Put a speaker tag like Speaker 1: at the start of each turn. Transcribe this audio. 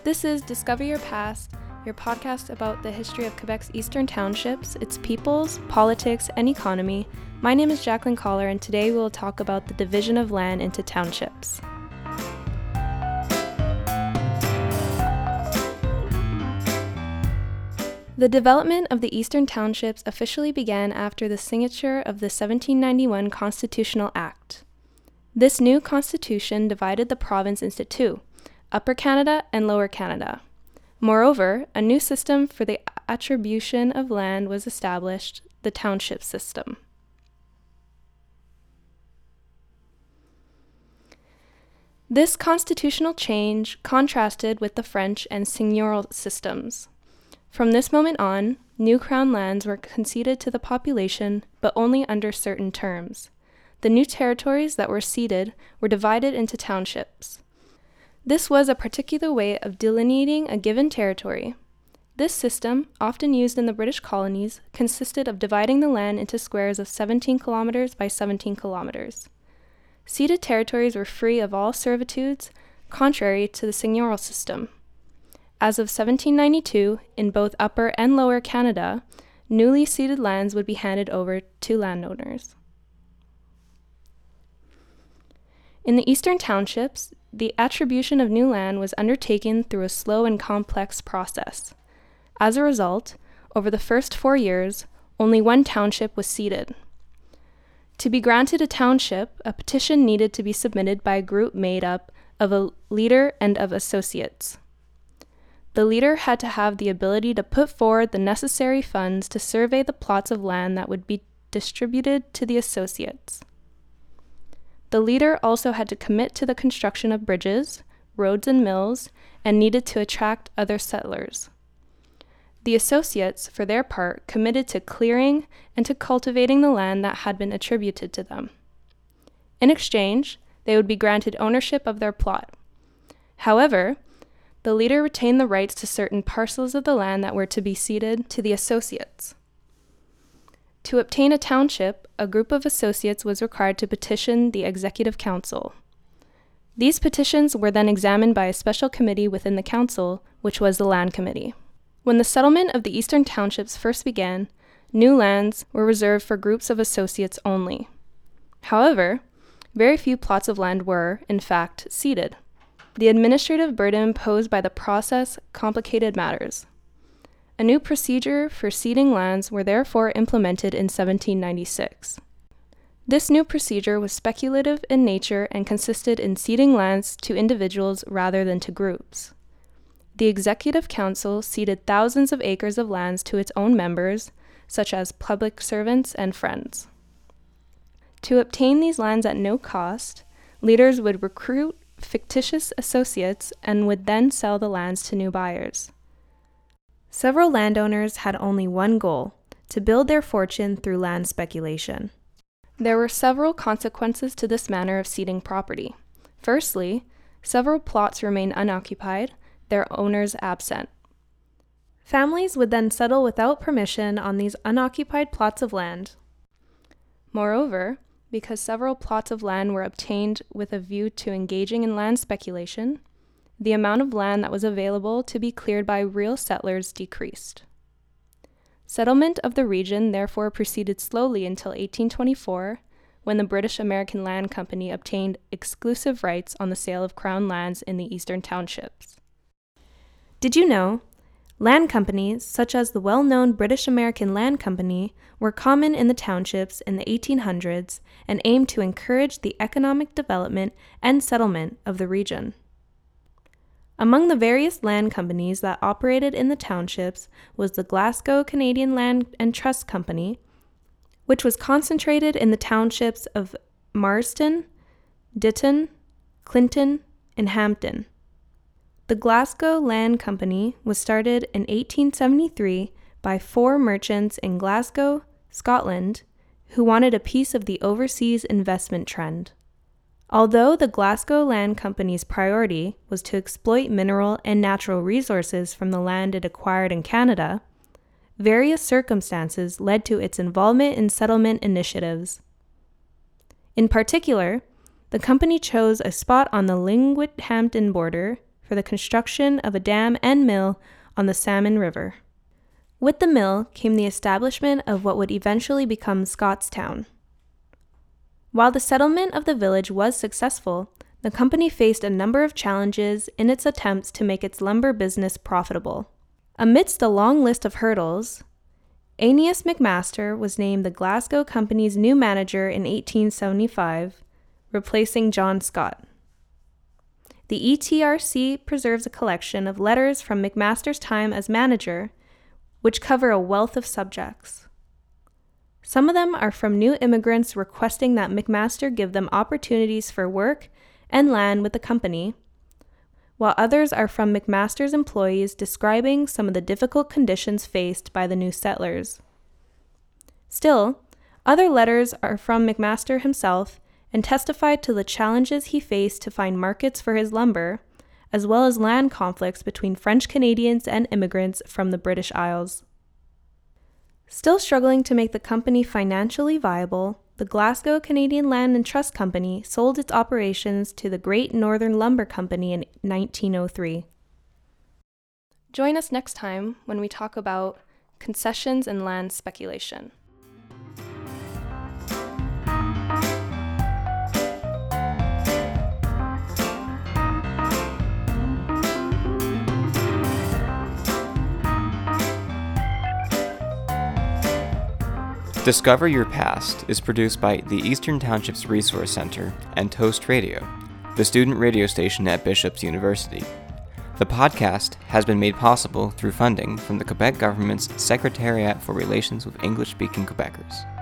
Speaker 1: This is Discover Your Past, your podcast about the history of Quebec's eastern townships, its peoples, politics, and economy. My name is Jacqueline Collar, and today we will talk about the division of land into townships. The development of the eastern townships officially began after the signature of the 1791 Constitutional Act. This new constitution divided the province into two, Upper Canada and Lower Canada. Moreover, a new system for the attribution of land was established, the township system. This constitutional change contrasted with the French and seigneurial systems. From this moment on, new crown lands were conceded to the population, but only under certain terms. The new territories that were ceded were divided into townships. This was a particular way of delineating a given territory. This system, often used in the British colonies, consisted of dividing the land into squares of 17 kilometers by 17 kilometers. Ceded territories were free of all servitudes, contrary to the seigneurial system. As of 1792, in both Upper and Lower Canada, newly ceded lands would be handed over to landowners. In the eastern townships, the attribution of new land was undertaken through a slow and complex process. As a result, over the first 4 years, only one township was ceded. To be granted a township, a petition needed to be submitted by a group made up of a leader and of associates. The leader had to have the ability to put forward the necessary funds to survey the plots of land that would be distributed to the associates. The leader also had to commit to the construction of bridges, roads, and mills, and needed to attract other settlers. The associates, for their part, committed to clearing and to cultivating the land that had been attributed to them. In exchange, they would be granted ownership of their plot. However, the leader retained the rights to certain parcels of the land that were to be ceded to the associates. To obtain a township, a group of associates was required to petition the Executive Council. These petitions were then examined by a special committee within the council, which was the Land Committee. When the settlement of the eastern townships first began, new lands were reserved for groups of associates only. However, very few plots of land were, in fact, ceded. The administrative burden imposed by the process complicated matters. A new procedure for ceding lands were therefore implemented in 1796. This new procedure was speculative in nature and consisted in ceding lands to individuals rather than to groups. The Executive Council ceded thousands of acres of lands to its own members, such as public servants and friends. To obtain these lands at no cost, leaders would recruit fictitious associates and would then sell the lands to new buyers. Several landowners had only one goal, to build their fortune through land speculation. There were several consequences to this manner of ceding property. Firstly, several plots remained unoccupied, their owners absent. Families would then settle without permission on these unoccupied plots of land. Moreover, because several plots of land were obtained with a view to engaging in land speculation, the amount of land that was available to be cleared by real settlers decreased. Settlement of the region therefore proceeded slowly until 1824, when the British American Land Company obtained exclusive rights on the sale of crown lands in the eastern townships. Did you know? Land companies, such as the well-known British American Land Company, were common in the townships in the 1800s and aimed to encourage the economic development and settlement of the region. Among the various land companies that operated in the townships was the Glasgow Canadian Land and Trust Company, which was concentrated in the townships of Marston, Ditton, Clinton, and Hampton. The Glasgow Land Company was started in 1873 by 4 merchants in Glasgow, Scotland, who wanted a piece of the overseas investment trend. Although the Glasgow Land Company's priority was to exploit mineral and natural resources from the land it acquired in Canada, various circumstances led to its involvement in settlement initiatives. In particular, the company chose a spot on the Tlingit-Hampton border for the construction of a dam and mill on the Salmon River. With the mill came the establishment of what would eventually become Scottstown. While the settlement of the village was successful, the company faced a number of challenges in its attempts to make its lumber business profitable. Amidst a long list of hurdles, Aeneas McMaster was named the Glasgow Company's new manager in 1875, replacing John Scott. The ETRC preserves a collection of letters from McMaster's time as manager, which cover a wealth of subjects. Some of them are from new immigrants requesting that McMaster give them opportunities for work and land with the company, while others are from McMaster's employees describing some of the difficult conditions faced by the new settlers. Still, other letters are from McMaster himself and testify to the challenges he faced to find markets for his lumber, as well as land conflicts between French Canadians and immigrants from the British Isles. Still struggling to make the company financially viable, the Glasgow Canadian Land and Trust Company sold its operations to the Great Northern Lumber Company in 1903. Join us next time when we talk about concessions and land speculation.
Speaker 2: Discover Your Past is produced by the Eastern Townships Resource Center and Toast Radio, the student radio station at Bishop's University. The podcast has been made possible through funding from the Quebec government's Secretariat for Relations with English-Speaking Quebecers.